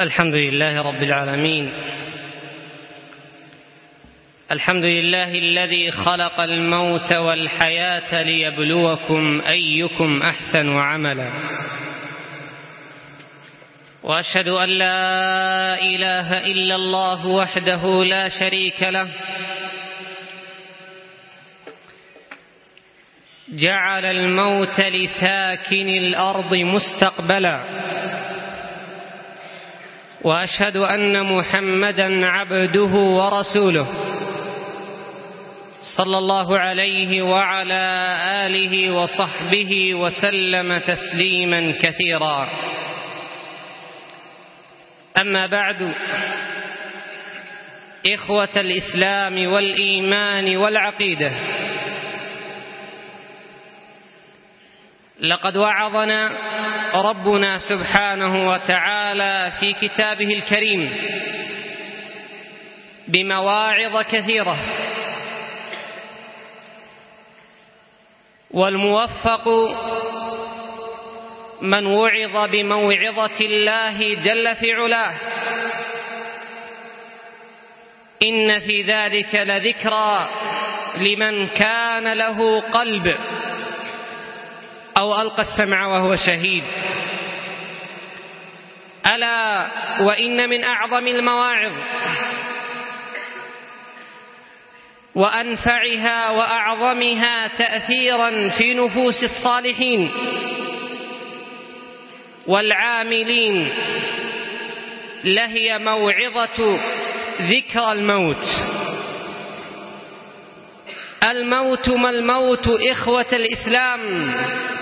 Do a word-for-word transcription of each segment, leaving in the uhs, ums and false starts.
الحمد لله رب العالمين. الحمد لله الذي خلق الموت والحياة ليبلوكم أيكم أحسن عملا، وأشهد أن لا إله إلا الله وحده لا شريك له، جعل الموت لساكن الأرض مستقبلا، وأشهد أن محمدًا عبده ورسوله صلى الله عليه وعلى آله وصحبه وسلم تسليمًا كثيرا. أما بعد، إخوة الإسلام والإيمان والعقيدة، لقد وعظنا ربنا سبحانه وتعالى في كتابه الكريم بمواعظ كثيرة، والموفق من وعظ بموعظة الله جل في علاه. إن في ذلك لذكرى لمن كان له قلب أو ألقى السمع وهو شهيد. ألا وإن من أعظم المواعظ وأنفعها وأعظمها تأثيرا في نفوس الصالحين والعاملين لهي موعظة ذكر الموت. الموت ما الموت إخوة الإسلام؟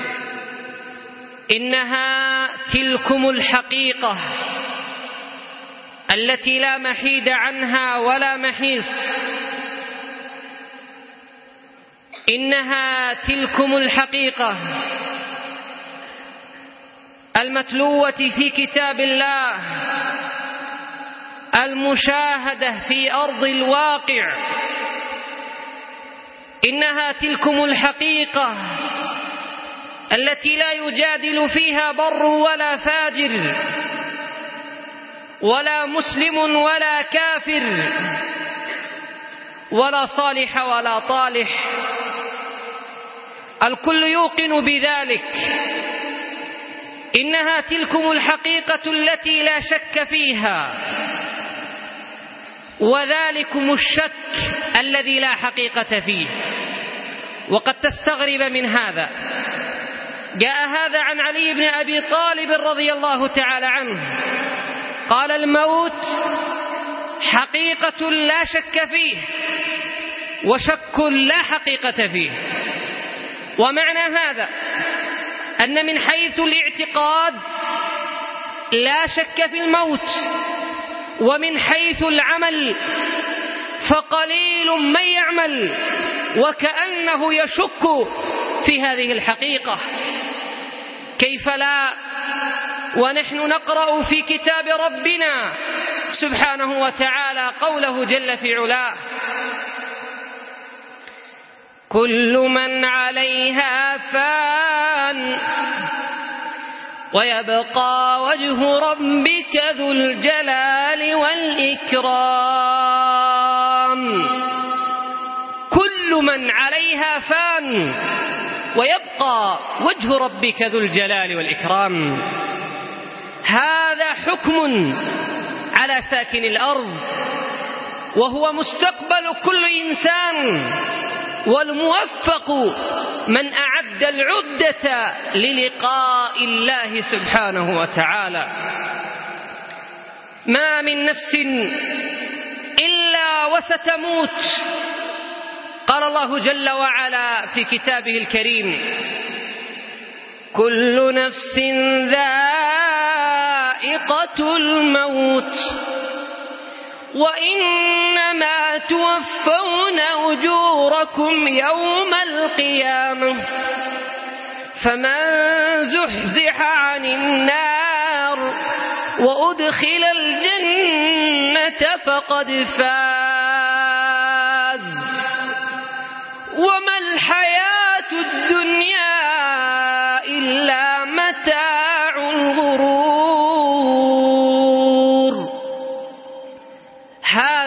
إنها تلكم الحقيقة التي لا محيد عنها ولا محيص. إنها تلكم الحقيقة المتلوة في كتاب الله، المشاهدة في أرض الواقع. إنها تلكم الحقيقة التي لا يجادل فيها بر ولا فاجر، ولا مسلم ولا كافر، ولا صالح ولا طالح. الكل يوقن بذلك. إنها تلكم الحقيقة التي لا شك فيها، وذلكم الشك الذي لا حقيقة فيه. وقد تستغرب من هذا. جاء هذا عن علي بن أبي طالب رضي الله تعالى عنه قال: الموت حقيقة لا شك فيه، وشك لا حقيقة فيه. ومعنى هذا أن من حيث الاعتقاد لا شك في الموت، ومن حيث العمل فقليل من يعمل وكأنه يشك في هذه الحقيقة. كيف لا ونحن نقرأ في كتاب ربنا سبحانه وتعالى قوله جل في علاه: كل من عليها فان ويبقى وجه ربك ذو الجلال والإكرام. كل من عليها فان ويبقى وجه ربك ذو الجلال والإكرام. هذا حكم على ساكن الأرض، وهو مستقبل كل إنسان، والموفق من أعد العدة للقاء الله سبحانه وتعالى. ما من نفس إلا وستموت. قال الله جل وعلا في كتابه الكريم: كل نفس ذائقة الموت وإنما توفون أجوركم يوم القيامة فمن زحزح عن النار وأدخل الجنة فقد فاز وما الحياة الدنيا إلا متاع الغرور.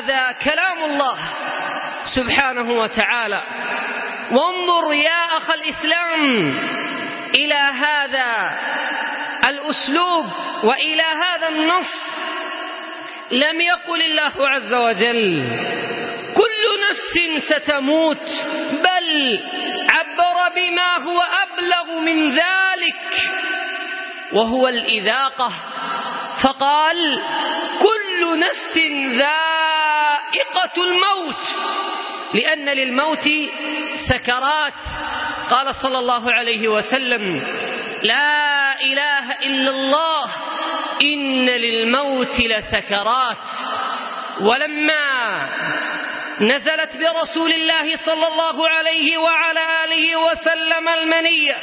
هذا كلام الله سبحانه وتعالى. وانظر يا أخ الإسلام إلى هذا الأسلوب وإلى هذا النص. لم يقل الله عز وجل كل نفس ستموت، بل عبر بما هو أبلغ من ذلك وهو الإذاقة، فقال كل نفس ذائقة الموت، لأن للموت سكرات. قال صلى الله عليه وسلم لا إله إلا الله إن للموت لسكرات. ولما نزلت برسول الله صلى الله عليه وعلى آله وسلم المنية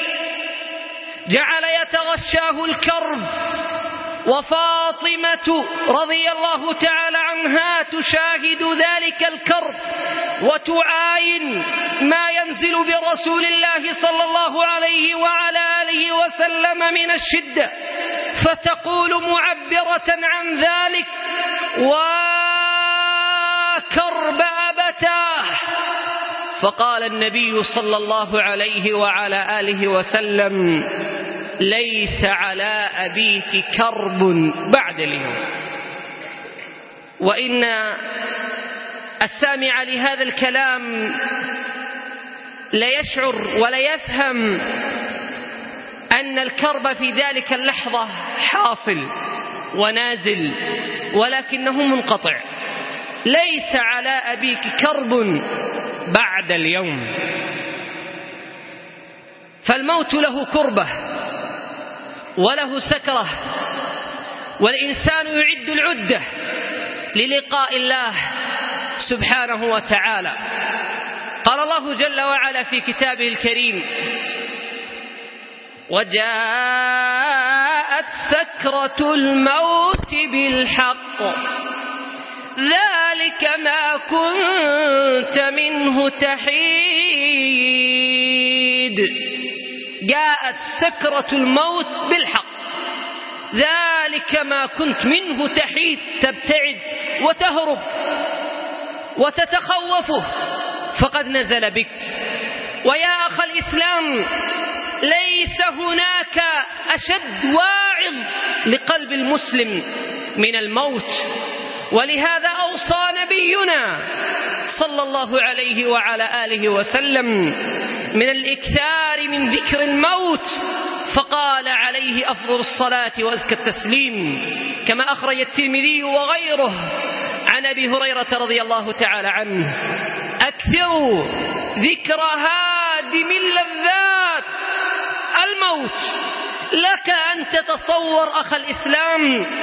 جعل يتغشاه الكرب، وفاطمة رضي الله تعالى عنها تشاهد ذلك الكرب وتعاين ما ينزل برسول الله صلى الله عليه وعلى آله وسلم من الشدة، فتقول معبرة عن ذلك وكرب أبتاه. فقال النبي صلى الله عليه وعلى آله وسلم ليس على أبيك كرب بعد اليوم. وإن السامع لهذا الكلام ليشعر وليفهم أن الكرب في ذلك اللحظة حاصل ونازل، ولكنه منقطع. ليس على أبيك كرب بعد اليوم. فالموت له كربة وله سكرة، والإنسان يعد العدة للقاء الله سبحانه وتعالى. قال الله جل وعلا في كتابه الكريم وجاءت سكرة الموت بالحق ذلك ما كنت منه تحيد. جاءت سكرة الموت بالحق، ذلك ما كنت منه تحيد، تبتعد وتهرب وتتخوفه، فقد نزل بك. ويا أخ الإسلام ليس هناك أشد واعظ لقلب المسلم من الموت، ولهذا أوصى نبينا صلى الله عليه وعلى آله وسلم من الإكثار من ذكر الموت، فقال عليه أفضل الصلاة وأزكى التسليم كما أخرج الترمذي وغيره عن أبي هريرة رضي الله تعالى عنه أكثروا ذكر هادم اللذات الموت. لك أن تتصور أخ الإسلام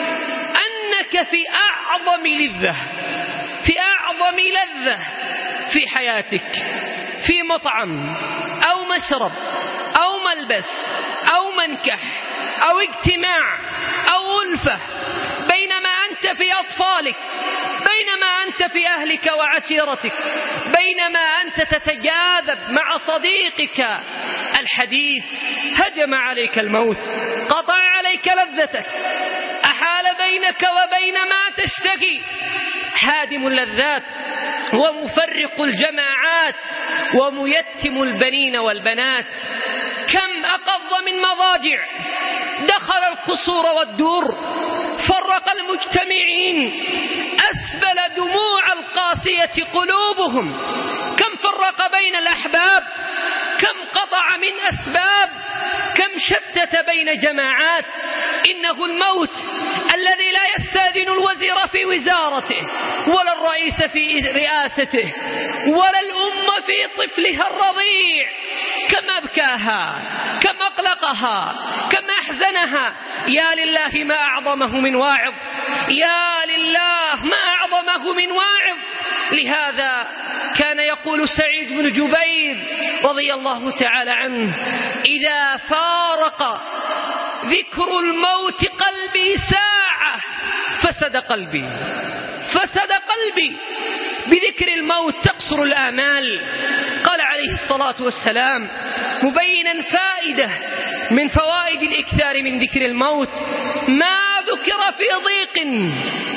أنك في أعظم لذة في أعظم لذة في حياتك، في مطعم أو مشرب أو ملبس أو منكح أو اجتماع أو ألفة، بينما أنت في أطفالك، بينما أنت في أهلك وعشيرتك، بينما أنت تتجاذب مع صديقك الحديث، هجم عليك الموت، قطع عليك لذتك، أحال بينك وبين ما تشتهي. هادم اللذات ومفرق الجماعات وميتم البنين والبنات. كم أقض من مضاجع، دخل القصور والدور، فرق المجتمعين، أسبل دموع القاسية قلوبهم. كم فرق بين الأحباب، كم قطع من أسباب، كم شتت بين جماعات. إنه الموت الذي لا يستأذن الوزير في وزارته، ولا الرئيس في رئاسته، ولا الأم في طفلها الرضيع. كم أبكاها، كم أقلقها، كم أحزنها. يا لله ما أعظمه من واعظ، يا لله ما أعظمه من واعظ. لهذا كان يقول سعيد بن جبير رضي الله تعالى عنه إذا فارق ذكر الموت قلبي ساعة فسد قلبي، فسد قلبي. بذكر الموت تقصر الآمال. قال عليه الصلاة والسلام مبينا فائدة من فوائد الإكثار من ذكر الموت: ما ذكر في ضيق إلا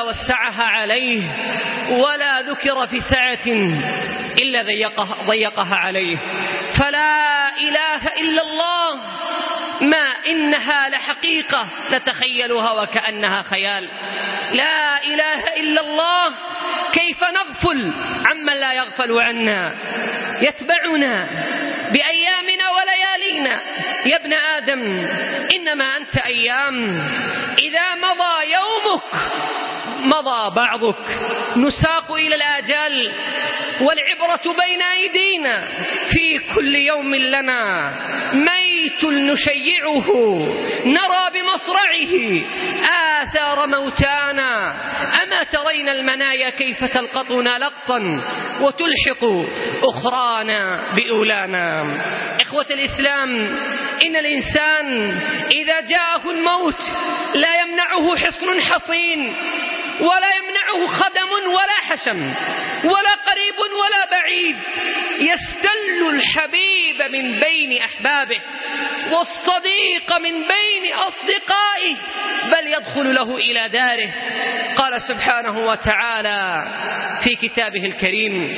إلا وسعها عليه، ولا ذكر في سعة إلا ضيقها, ضيقها عليه. فلا إله إلا الله ما إنها لحقيقة نتخيلها وكأنها خيال. لا إله إلا الله كيف نغفل عمن لا يغفل عنا، يتبعنا بأيامنا وليالينا. يا ابن آدم إنما أنت أيام، إذا مضى يومك مضى بعضك. نساق إلى الآجال والعبرة بين أيدينا، في كل يوم لنا ميت نشيعه، نرى بمصرعه آثار موتانا. أما ترين المنايا كيف تلقطنا لقطا وتلحق أخرانا بأولانا. إخوة الإسلام، إن الإنسان إذا جاءه الموت لا يمنعه حصن حصين، ولا يمنعه خدم ولا حشم، ولا قريب ولا بعيد. يستل الحبيب من بين أحبابه، والصديق من بين أصدقائه، بل يدخل له إلى داره. قال سبحانه وتعالى في كتابه الكريم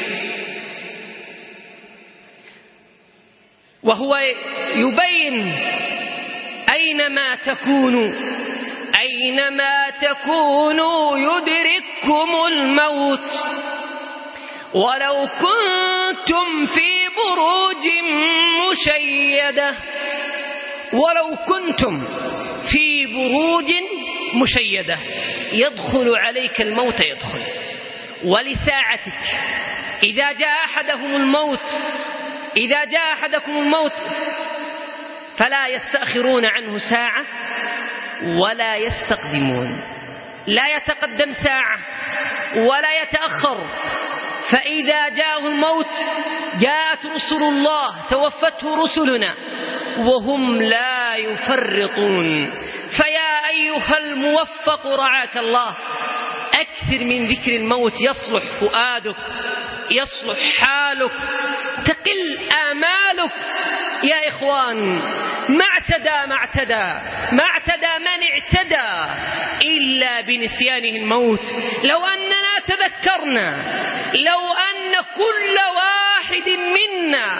وهو يبين أينما تكونوا أينما تكونوا يدرككم الموت ولو كنتم في بروج مشيدة ولو كنتم في بروج مشيدة يدخل عليك الموت يدخل. ولساعتك إذا جاء أحدهم الموت إذا جاء أحدكم الموت فلا يستأخرون عنه ساعة ولا يستقدمون. لا يتقدم ساعة ولا يتأخر. فإذا جاءه الموت جاءت رسل الله توفته رسلنا وهم لا يفرطون. فيا أيها الموفق رعاك الله، أكثر من ذكر الموت يصلح فؤادك، يصلح حالك، تقل آمالك. يا إخوان، ما اعتدى ما اعتدى ما اعتدى من اعتدى إلا بنسيانه الموت. لو أننا تذكرنا، لو أن كل واحد منا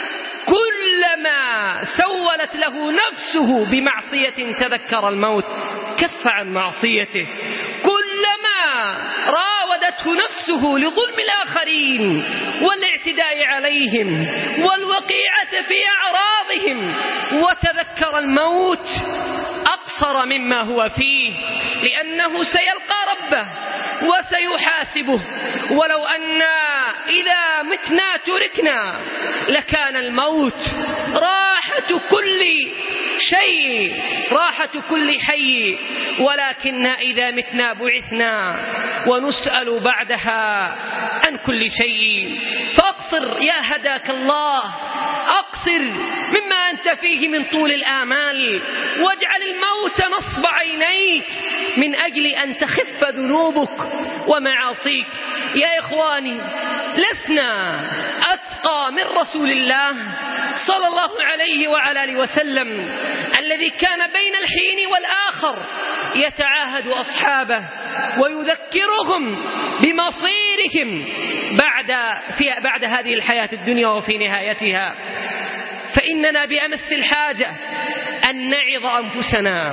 كلما سولت له نفسه بمعصية تذكر الموت كف عن معصيته، كلما راودته نفسه لظلم الآخرين والاعتداء عليهم والوقيعة في أعراضهم وتذكر الموت أقصر مما هو فيه، لأنه سيلقى ربه وسيحاسبه. ولو أننا إذا متنا تركنا لكان الموت راحة كل شيء، راحة كل حي، ولكن إذا متنا بعثنا ونسأل بعدها عن كل شيء. فأقصر يا هداك الله، أقصر مما أنت فيه من طول الآمال، واجعل الموت نصب عينيك من أجل أن تخف ذنوبك ومعاصيك. يا إخواني، لسنا أتقى من رسول الله صلى الله عليه وعلى آله وسلم الذي كان بين الحين والآخر يتعاهد أصحابه ويذكرهم بمصيرهم بعد في بعد هذه الحياة الدنيا وفي نهايتها. فإننا بأمس الحاجة أن نعظ أنفسنا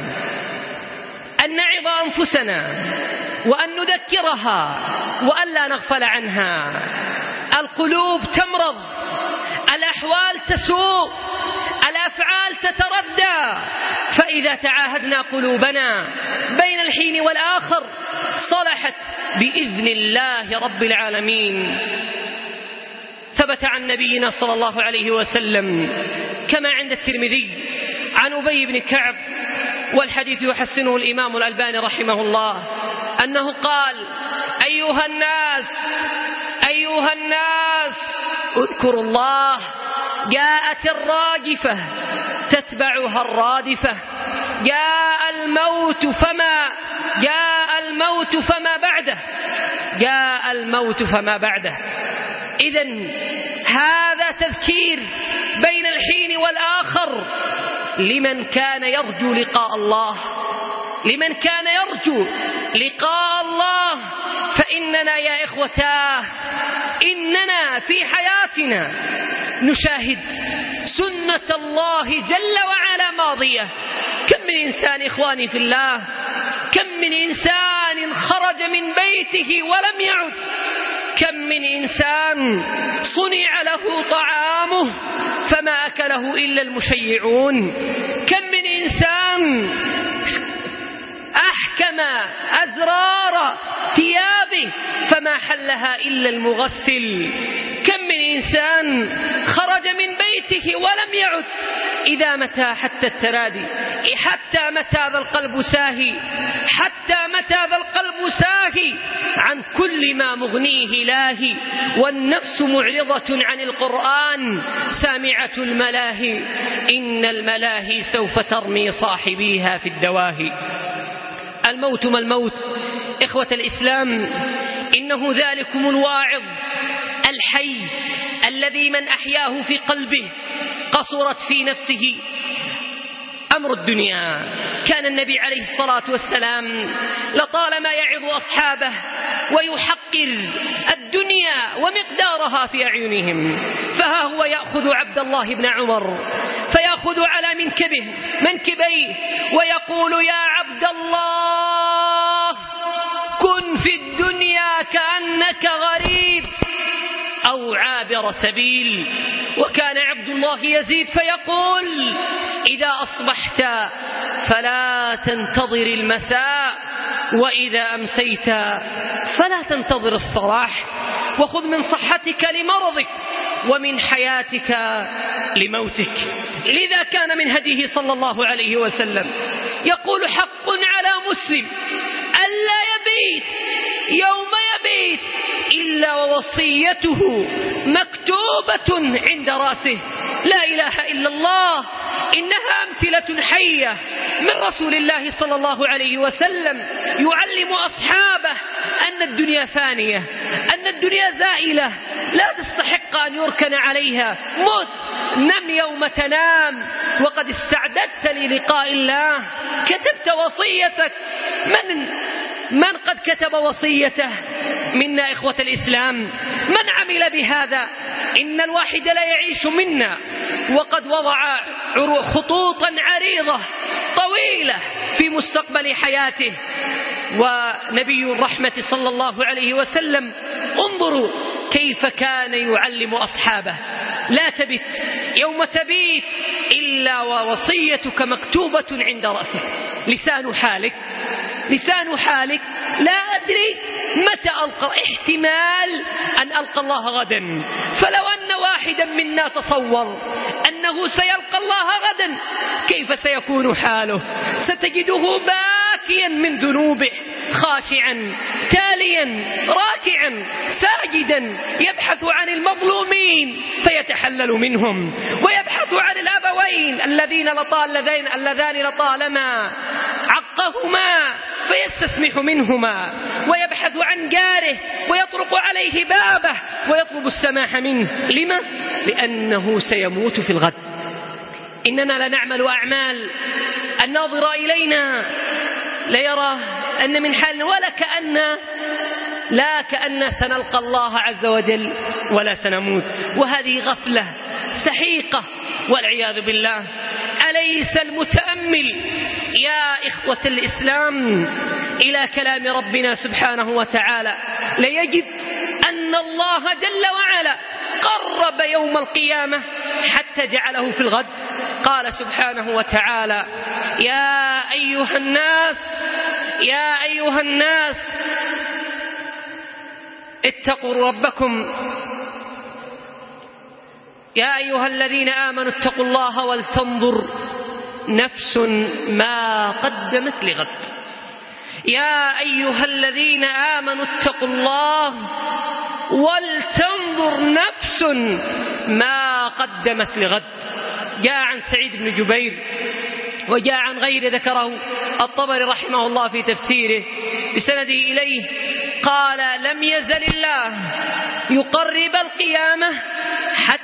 أن نعظ أنفسنا وأن نذكرها وأن لا نغفل عنها. القلوب تمرض، الأحوال تسوء، الأفعال تتردى. فإذا تعاهدنا قلوبنا بين الحين والآخر صلحت بإذن الله رب العالمين. ثبت عن نبينا صلى الله عليه وسلم كما عند الترمذي عن أبي بن كعب، والحديث يحسنه الإمام الألباني رحمه الله، أنه قال: أيها الناس أيها الناس اذكروا الله، جاءت الراجفة تتبعها الرادفة، جاء الموت فما جاء الموت فما بعده جاء الموت فما بعده. إذن هذا تذكير بين الحين والآخر لمن كان يرجو لقاء الله، لمن كان نرجو لقاء الله فإننا يا إخوتاه إننا في حياتنا نشاهد سنة الله جل وعلا ماضية. كم من إنسان إخواني في الله، كم من إنسان خرج من بيته ولم يعد، كم من إنسان صنع له طعامه فما أكله إلا المشيعون، كم من إنسان أحكم أزرار ثيابه فما حلها إلا المغسل، كم من إنسان خرج من بيته ولم يعد. إذا متى حتى الترادي، حتى متى ذا القلب ساهي، حتى متى ذا القلب ساهي عن كل ما مغنيه لاهي، والنفس معرضة عن القرآن سامعة الملاهي، إن الملاهي سوف ترمي صاحبيها في الدواهي. الموت ما الموت إخوة الإسلام، إنه ذلكم الواعظ الحي الذي من أحياه في قلبه قصرت في نفسه أمر الدنيا. كان النبي عليه الصلاة والسلام لطالما يعظ أصحابه ويحقر الدنيا ومقدارها في أعينهم، فها هو يأخذ عبد الله بن عمر فيأخذ على منكبه منكبيه ويقول: يا عبد الله كن في الدنيا كأنك غريب أو عابر سبيل. وكان عبد الله يزيد فيقول: إذا أصبحت فلا تنتظر المساء، وإذا أمسيت فلا تنتظر الصباح، وخذ من صحتك لمرضك ومن حياتك لموتك. لذا كان من هديه صلى الله عليه وسلم يقول: حق على مسلم ألا يبيت يوم يبيت إلا ووصيته مكتوبة عند رأسه. لا إله إلا الله، إنها أمثلة حية من رسول الله صلى الله عليه وسلم يعلم أصحابه أن الدنيا فانية، أن الدنيا زائلة لا تستحق أن يركن عليها. مت، نم يوم تنام، وقد استعددت للقاء الله، كتبت وصيتك. من من قد كتب وصيته منا إخوة الإسلام؟ من عمل بهذا؟ إن الواحد لا يعيش منا وقد وضع خطوطا عريضة طويلة في مستقبل حياته. ونبي الرحمة صلى الله عليه وسلم انظروا كيف كان يعلم أصحابه: لا تبت يوم تبيت إلا ووصيتك مكتوبة عند رأسك. لسان حالك لسان حالك لا أدري متى ألقى، احتمال أن ألقى الله غدا. فلو أن واحدا منا تصور أنه سيلقى الله غدا كيف سيكون حاله؟ ستجده باكيا من ذنوبه، خاشعا تاليا راكعا ساجدا، يبحث عن المظلومين فيتحلل منهم، ويبحث عن الأبوين الذين لطالذين اللذان لطالما عقهما فيستسمح منهما، ويبحث عن جاره ويطرق عليه بابه ويطلب السماح منه. لما؟ لأنه سيموت في الغد. إننا لنعمل أعمال الناظر إلينا ليرى أن من حالنا ولا كأن لا كأن سنلقى الله عز وجل ولا سنموت، وهذه غفلة سحيقة والعياذ بالله. أليس المتأمل يا إخوة الإسلام إلى كلام ربنا سبحانه وتعالى ليجد أن الله جل وعلا قرب يوم القيامة حتى جعله في الغد. قال سبحانه وتعالى: يا أيها الناس يا أيها الناس اتقوا ربكم يا أيها الذين آمنوا اتقوا الله ولتنظر نفس ما قدمت لغد. يا أيها الذين آمنوا اتقوا الله ولتنظر نفس ما قدمت لغد. جاء عن سعيد بن جبير وجاء عن غير ذكره الطبري رحمه الله في تفسيره بسنده إليه قال: لم يزل الله يقرب القيامة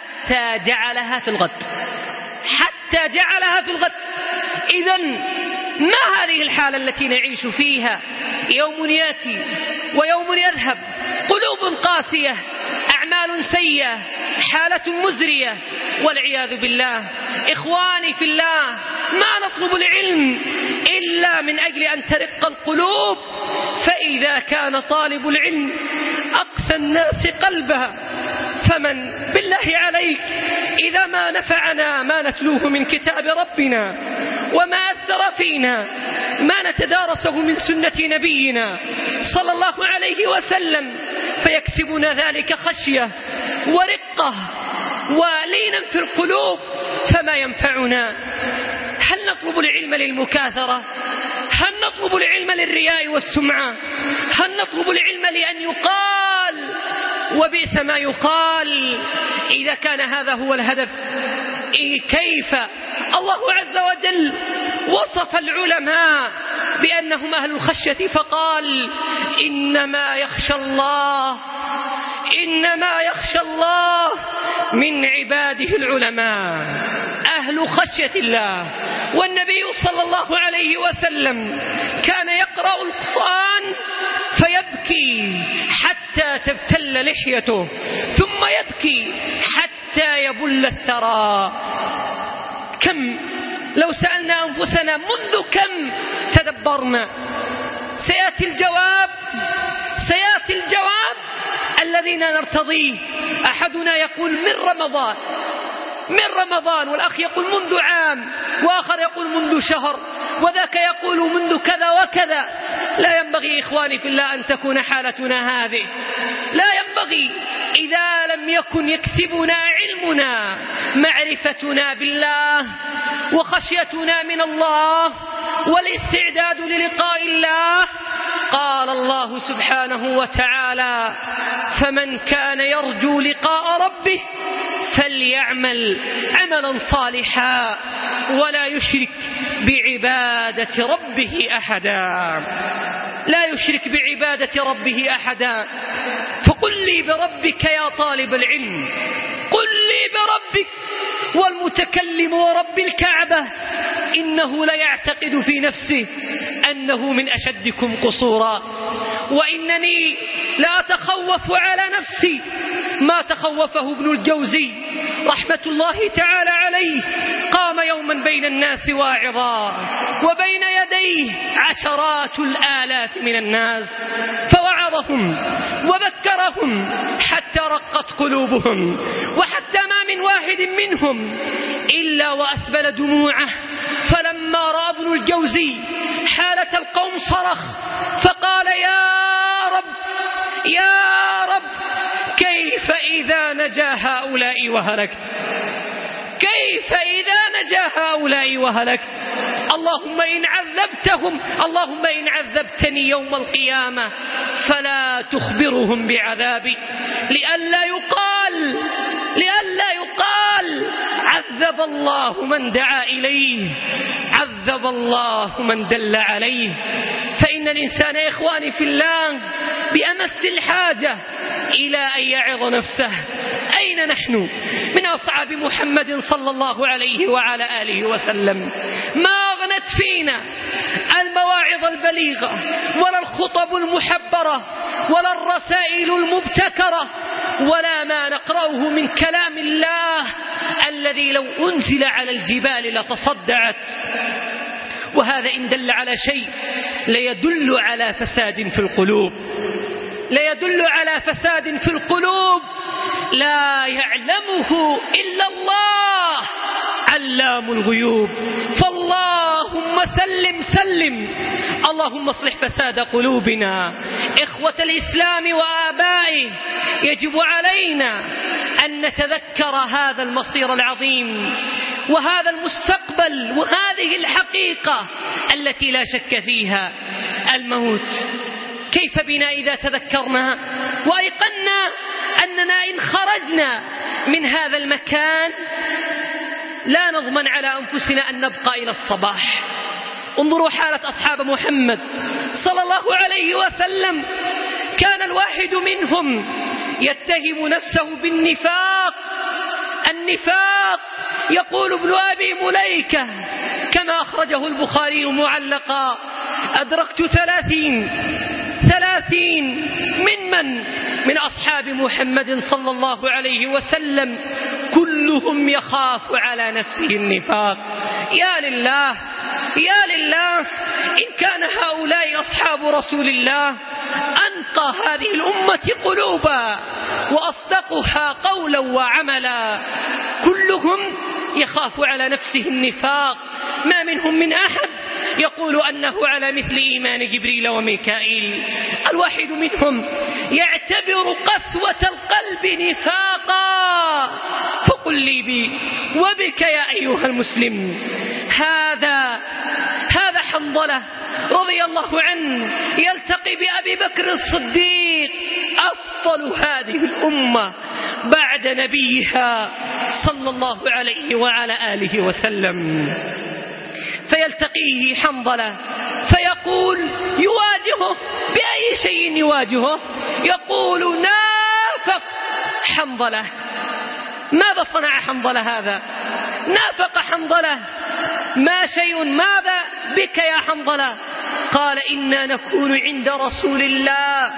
حتى جعلها في الغد، حتى جعلها في الغد. إذن ما هذه الحالة التي نعيش فيها؟ يوم يأتي ويوم يذهب، قلوب قاسية، أعمال سيئة، حالة مزرية والعياذ بالله. إخواني في الله، ما نطلب العلم إلا من أجل أن ترق القلوب، فإذا كان طالب العلم أقسى الناس قلبها، فمن بالله عليك إذا ما نفعنا ما نتلوه من كتاب ربنا وما أثر فينا ما نتدارسه من سنة نبينا صلى الله عليه وسلم، فيكسبنا ذلك خشية ورقة ولينا في القلوب، فما ينفعنا. هل نطلب العلم للمكاثرة؟ هل نطلب العلم للرياء والسمعة؟ هل نطلب العلم لأن يقال؟ وبئس ما يقال إذا كان هذا هو الهدف. إيه كيف الله عز وجل وصف العلماء بأنهم أهل الخشية فقال إنما يخشى الله إنما يخشى الله من عباده العلماء، أهل خشية الله. والنبي صلى الله عليه وسلم كان يقرأ القرآن فيبكي حتى تبتل لحيته، ثم يبكي حتى يبل الثرى. كم لو سألنا أنفسنا منذ كم تدبرنا؟ سيأتي الجواب سيأتي الجواب الذين نرتضيه. أحدنا يقول من رمضان من رمضان والأخ يقول منذ عام، وآخر يقول منذ شهر، وذاك يقول منذ كذا وكذا. لا ينبغي إخواني في الله أن تكون حالتنا هذه، لا ينبغي. إذا لم يكن يكسبنا علمنا معرفتنا بالله وخشيتنا من الله والاستعداد للقاء الله، قال الله سبحانه وتعالى فمن كان يرجو لقاء ربه فليعمل عملا صالحا ولا يشرك بعبادة ربه أحدا. لا يشرك بعبادة ربه أحدا. فقل لي بربك يا طالب العلم، قل لي بربك. والمتكلم ورب الكعبة إنه ليعتقد في نفسه أنه من أشدكم قصورا، وإنني لا أتخوف على نفسي ما تخوفه ابن الجوزي رحمة الله تعالى عليه. قام يوما بين الناس واعظا وبين يديه عشرات الآلاف من الناس، فوعظهم وذكرهم حتى رقت قلوبهم، وحتى ما من واحد منهم إلا وأسبل دموعه. فلما رأى ابن الجوزي حالة القوم صرخ فقال يا رب يا رب كيف إذا نجا هؤلاء وهلكت، كيف إذا نجا هؤلاء وهلكت. اللهم إن عذبتهم اللهم إن عذبتني يوم القيامة فلا تخبرهم بعذابي، لئلا يقال لئلا يقال عذب الله من دعا إليه، عذب الله من دل عليه. فإن الإنسان يا إخواني في الله بأمس الحاجة إلى أن يعظ نفسه. أين نحن من أصحاب محمد صلى الله عليه وعلى آله وسلم؟ ما أغنت فينا المواعظ البليغة ولا الخطب المحبرة ولا الرسائل المبتكرة ولا ما نقرأه من كلام الله الذي لو أنزل على الجبال لتصدعت. وهذا إن دل على شيء ليدل على فساد في القلوب، ليدل على فساد في القلوب لا يعلمه إلا الله علام الغيوب. فاللهم سلم سلم، اللهم اصلح فساد قلوبنا. إخوة الإسلام وآبائه، يجب علينا أن نتذكر هذا المصير العظيم وهذا المستقبل وهذه الحقيقة التي لا شك فيها، الموت. كيف بنا إذا تذكرنا وأيقنا أننا إن خرجنا من هذا المكان لا نضمن على أنفسنا أن نبقى إلى الصباح. انظروا حالة أصحاب محمد صلى الله عليه وسلم، كان الواحد منهم يتهم نفسه بالنفاق. النفاق يقول ابن أبي مليكة كما أخرجه البخاري معلقا: أدركت ثلاثين ثلاثين من من من أصحاب محمد صلى الله عليه وسلم كلهم يخاف على نفسه النفاق. يا لله يا لله، إن كان هؤلاء أصحاب رسول الله أنقى هذه الأمة قلوبا وأصدقها قولا وعملا، كلهم يخاف على نفسه النفاق، ما منهم من أحد يقول أنه على مثل إيمان جبريل وميكائيل. الواحد منهم يعتبر قسوة القلب نفاقا. فقل لي بي وبك يا أيها المسلم، هذا هذا حنظلة رضي الله عنه يلتقي بأبي بكر الصديق أفضل هذه الأمة بعد نبيها صلى الله عليه وعلى آله وسلم، فيلتقيه حنظلة فيقول يواجهه بأي شيء يواجهه؟ يقول نافق حنظلة. ماذا صنع حنظلة هذا؟ نافق حنظلة. ما شيء؟ ماذا بك يا حنظلة؟ قال إنا نكون عند رسول الله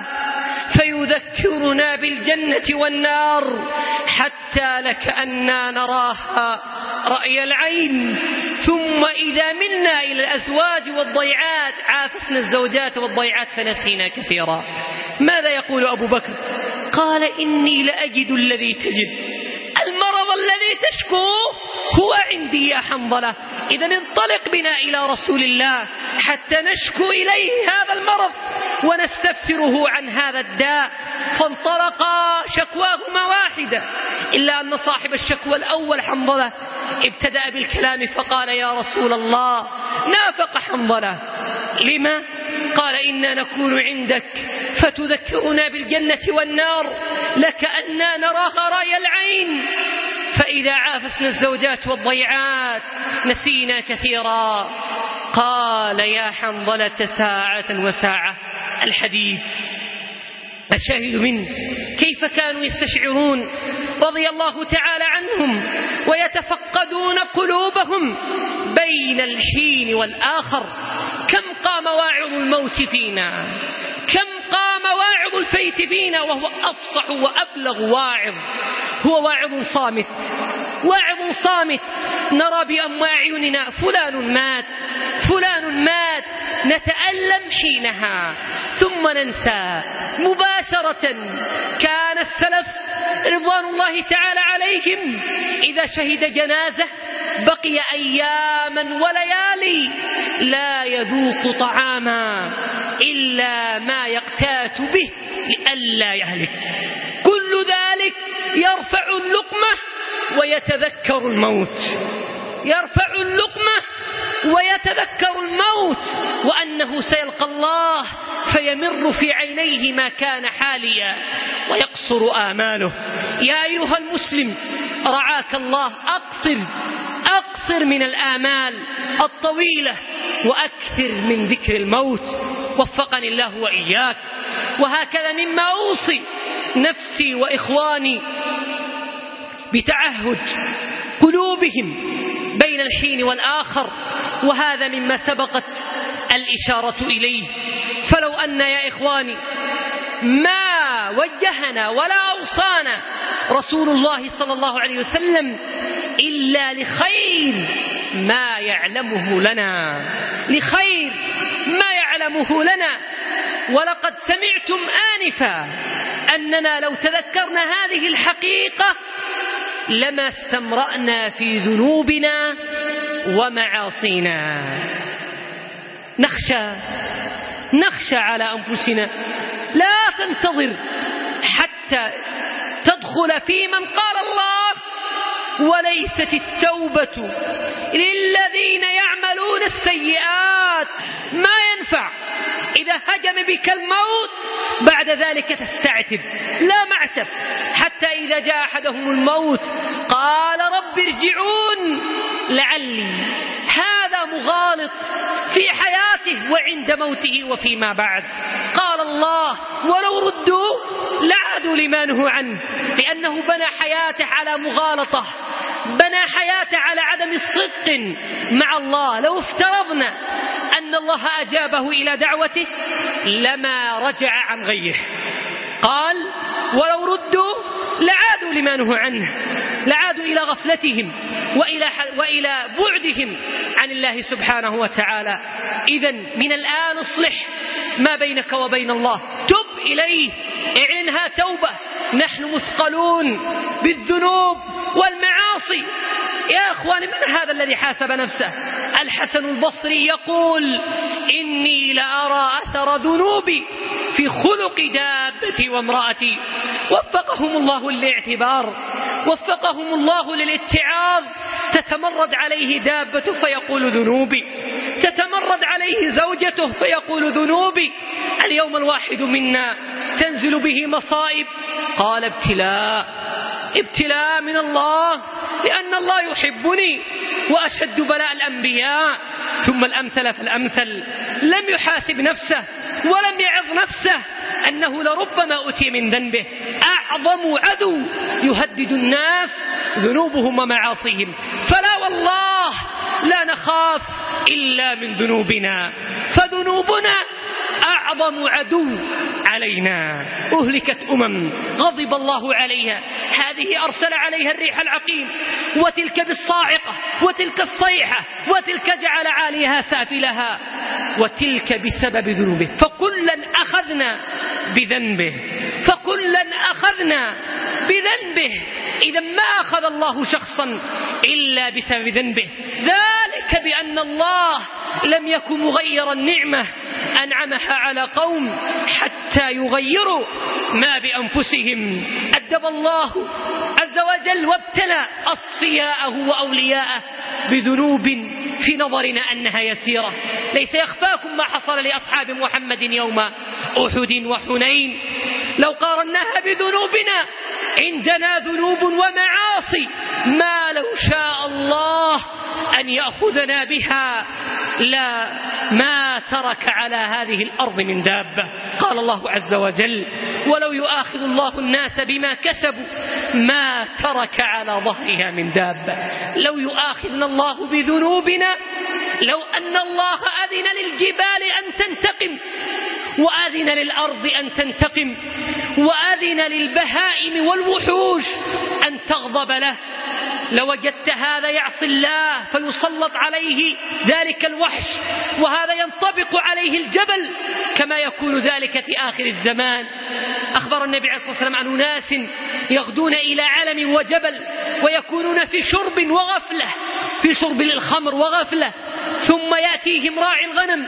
فيذكرنا بالجنة والنار حتى لكأننا نراها رأي العين، ثم إذا ملنا إلى الأزواج والضيعات عافسنا الزوجات والضيعات فنسينا كثيرا. ماذا يقول أبو بكر؟ قال إني لأجد الذي تجد، المرض الذي تشكوه هو عندي يا حنظلة، إذن انطلق بنا إلى رسول الله حتى نشكو إليه هذا المرض ونستفسره عن هذا الداء. فانطلقا شكواهما واحدة، إلا أن صاحب الشكوى الأول حنظلة ابتدأ بالكلام فقال يا رسول الله نافق حنظلة. لما؟ قال إنا نكون عندك فتذكرنا بالجنة والنار لكأننا نراها رأي العين، فإذا عافسنا الزوجات والضيعات نسينا كثيرا. قال يا حنظلة ساعة وساعة. الحديث الشاهد منه كيف كانوا يستشعرون رضي الله تعالى عنهم ويتفقدون قلوبهم بين الحين والآخر. كم قام واعظ الموت فينا، كم قام واعظ الفيت فينا وهو أفصح وأبلغ واعظ، هو واعظ صامت، واعظ صامت نرى بأم أعيننا فلان مات فلان مات نتألم حينها ثم ننسى مباشرة. كان السلف رضوان الله تعالى عليهم إذا شهد جنازة بقي أياما وليالي لا يذوق طعاما إلا ما يقتات به لئلا يهلك، كل ذلك يرفع اللقمة ويتذكر الموت، يرفع اللقمة ويتذكر الموت وأنه سيلقى الله فيمر في عينيه ما كان حاليا ويقصر آماله. يا أيها المسلم رعاك الله، أقصر أقصر من الآمال الطويلة وأكثر من ذكر الموت، وفقني الله وإياك. وهكذا مما أوصي نفسي وإخواني بتعهد قلوبهم بين الحين والآخر، وهذا مما سبقت الإشارة إليه. فلو أن يا إخواني ما وجهنا ولا أوصانا رسول الله صلى الله عليه وسلم إلا لخير ما يعلمه لنا، لخير ما يعلمه لنا. ولقد سمعتم آنفا أننا لو تذكرنا هذه الحقيقة لما استمرأنا في ذنوبنا ومعاصينا. نخشى نخشى على أنفسنا، لا تنتظر حتى تدخل في من قال الله وليست التوبة للذين يعملون السيئات. ما ينفع إذا هجم بك الموت بعد ذلك تستعتب، لا معتب، حتى إذا جاء أحدهم الموت قال رب ارجعون لعلي. هذا مغالط في حياته وعند موته وفيما بعد. قال الله ولو ردوا لعادوا لما نهوا عنه، لأنه بنى حياته على مغالطة بنى حياته على عدم الصدق مع الله، لو افترضنا أن الله أجابه إلى دعوته لما رجع عن غيه. قال ولو ردوا لعادوا لما نهوا عنه، لعادوا إلى غفلتهم وإلى, وإلى بعدهم عن الله سبحانه وتعالى. إذن من الآن اصلح ما بينك وبين الله، تب إليه، اعلنها توبة. نحن مثقلون بالذنوب والمعاصي يا أخوان. من هذا الذي حاسب نفسه؟ الحسن البصري يقول إني لأرى أثر ذنوبي في خلق دابتي وامرأتي. وفقهم الله للاعتبار، وفقهم الله للاتعاظ. تتمرد عليه دابته فيقول ذنوبي، تتمرد عليه زوجته فيقول ذنوبي. اليوم الواحد منا تنزل به مصائب، قال ابتلاء، ابتلاء من الله، لأن الله يحبني. وأشد بلاء الأنبياء ثم الأمثل فالأمثل. لم يحاسب نفسه ولم يعظ نفسه أنه لربما أتي من ذنبه. أعظم عدو يهدد الناس ذنوبهم ومعاصيهم. فلا والله لا نخاف إلا من ذنوبنا، فذنوبنا أعظم عدو علينا. أهلكت أمم غضب الله عليها، هذه أرسل عليها الريح العقيم، وتلك بالصاعقة، وتلك الصيحة، وتلك جعل عاليها سافلها، وتلك بسبب ذنوبه. فكلا أخذنا بذنبه، فكلا أخذنا بذنبه. إذا ما أخذ الله شخصا إلا بسبب ذنبه، ذلك بأن الله لم يكن مغيرا نعمة أنعمها على قوم حتى يغيروا ما بأنفسهم. أدب الله عز وجل وابتلى أصفياءه وأولياءه بذنوب في نظرنا أنها يسيرة. ليس يخفاكم ما حصل لأصحاب محمد يوم أحد وحنين. لو قارناها بذنوبنا عندنا ذنوب ومعاصي ما لو شاء الله أن يأخذنا بها لا ما ترك على هذه الأرض من دابة. قال الله عز وجل ولو يؤاخذ الله الناس بما كسبوا ما ترك على ظهرها من دابة. لو يؤاخذنا الله بذنوبنا، لو أن الله أذن للجبال أن تنتقم، وأذن للأرض أن تنتقم، وأذن للبهائم والوحوش أن تغضب له، لوجدت هذا يعصي الله فيسلط عليه ذلك الوحش، وهذا ينطبق عليه الجبل، كما يكون ذلك في آخر الزمان. أخبر النبي عليه الصلاة والسلام عن أناس يغدون إلى علم وجبل ويكونون في شرب وغفلة، في شرب للخمر وغفلة، ثم يأتيهم راعي الغنم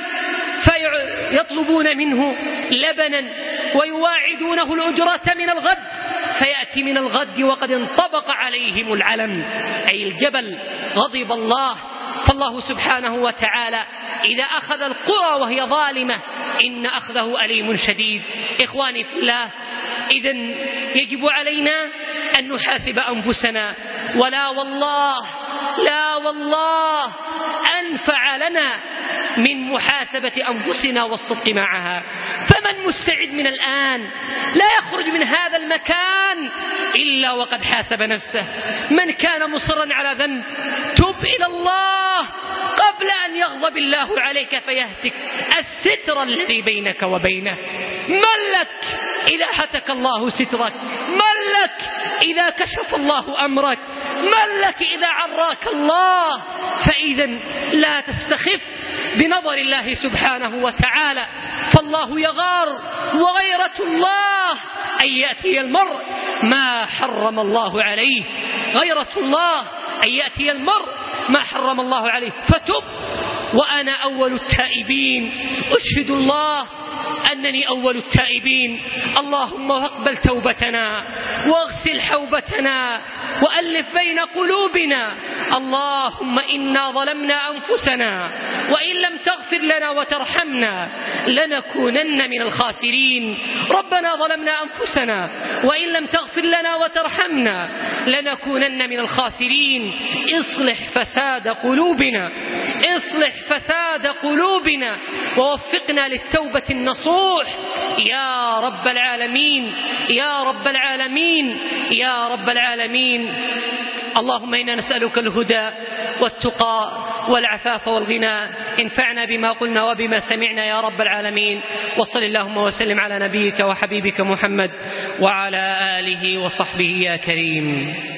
فيطلبون منه لبنا ويواعدونه الأجرة من الغد، فيأتي من الغد وقد انطبق عليهم العلم أي الجبل. غضب الله. فالله سبحانه وتعالى إذا أخذ القرى وهي ظالمة إن أخذه أليم شديد. إخواني في الله، إذن يجب علينا أن نحاسب أنفسنا، ولا والله لا والله أنفع لنا من محاسبة أنفسنا والصدق معها. فمن مستعد من الآن لا يخرج من هذا المكان إلا وقد حاسب نفسه. من كان مصرا على ذنب تب إلى الله قبل أن يغضب الله عليك فيهتك الستر الذي بينك وبينه. من لك إذا هتك الله سترك؟ من لك إذا كشف الله أمرك؟ من لك إذا عراك الله؟ فإذا لا تستخف بنظر الله سبحانه وتعالى، فالله يغار، وغيرة الله أن يأتي المرء ما حرم الله عليه. غيرة الله أن يأتي المرء ما حرم الله عليه. فتب وأنا أول التائبين، أشهد الله أنني أول التائبين. اللهم اقبل توبتنا واغسل حوبتنا وألف بين قلوبنا. اللهم إنا ظلمنا أنفسنا وإن لم تغفر لنا وترحمنا لنكونن من الخاسرين. ربنا ظلمنا أنفسنا وإن لم تغفر لنا وترحمنا لنكونن من الخاسرين. اصلح فساد قلوبنا، اصلح فساد قلوبنا ووفقنا للتوبة النصوح يا رب العالمين، يا رب العالمين، يا رب العالمين. اللهم إنا نسألك الهدى والتقى والعفاف والغنى. انفعنا بما قلنا وبما سمعنا يا رب العالمين. وصل اللهم وسلم على نبيك وحبيبك محمد وعلى آله وصحبه يا كريم.